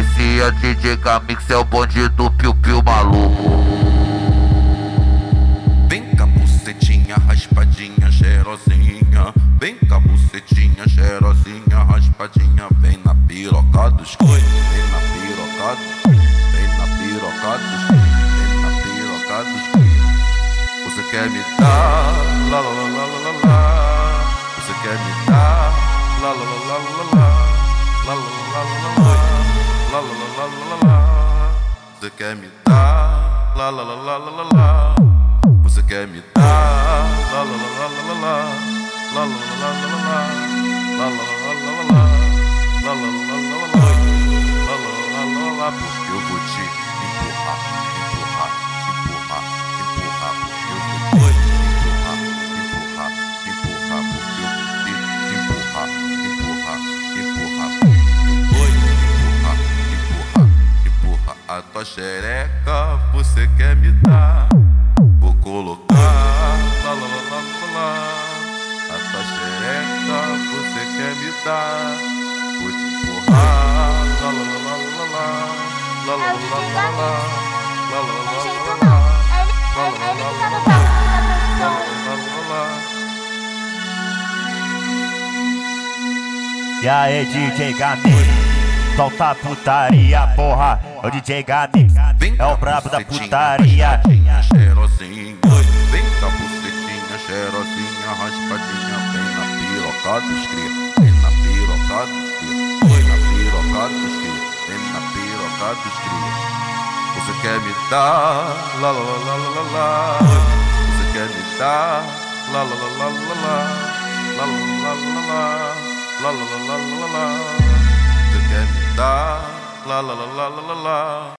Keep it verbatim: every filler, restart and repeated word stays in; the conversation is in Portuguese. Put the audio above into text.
Esse é o D J Gamix, é o bonde do piu-piu maluco. Vem cá, bucetinha, raspadinha, cheirosinha. Vem cá, bucetinha, cheirosinha, raspadinha. Vem na piroca dos coi, vem na piroca dos, vem na piroca dos, vem na piroca dos coi. Você quer me dar, lá lá lá lá lá lá. Você quer me dar, lá lá lá lá lá lá, lá lá lá lá lá, lá lá lá lá lá. Você quer me dar, lá lá lá lá lá lá. Você quer me dar, lá lá lá lá lá lá, lá lá lá lá lá lá, lá lá lá lá lá lá, lá lá lá lá lá lá, lá lá lá lá, porque eu vou te empurrar, empurrar, empurrar, empurrar, porque eu vou te empurrar, empurrar, empurrar, porque eu vou te empurrar, empurrar, empurrar, empurrar, empurrar, empurrar a tua xereca, você quer me dar? Vou colocar lá, lá, lá, lá, lá, lá. A tua xereca você quer me dar? Vou te empurrar lá, lá, lá, lá, lá, lá. Lá, lá, lá, lá, lá, lá. Lá, lá, lá, lá, lá, lá. Lá, lá, lá, lá, lá, lá. Lá, lá, lá, lá, lá. E aí, D J Gamix, solta a putaria, porra. É o D J Gamix, é o brabo da putaria. Cheirosinha, vem cá, bucetinha, cheirosinha, raspadinha. Vem na piroca dos cria, vem na piroca dos cria, vem na piroca dos cria, vem na piroca dos cria. Você quer me dar, lá lá lá lá lá lá. Você quer me dar, lá lá lá lá lá lá, lá lá lá lá lá, lá lá lá lá lá lá. Você quer me dar, lá lá lá lá lá lá.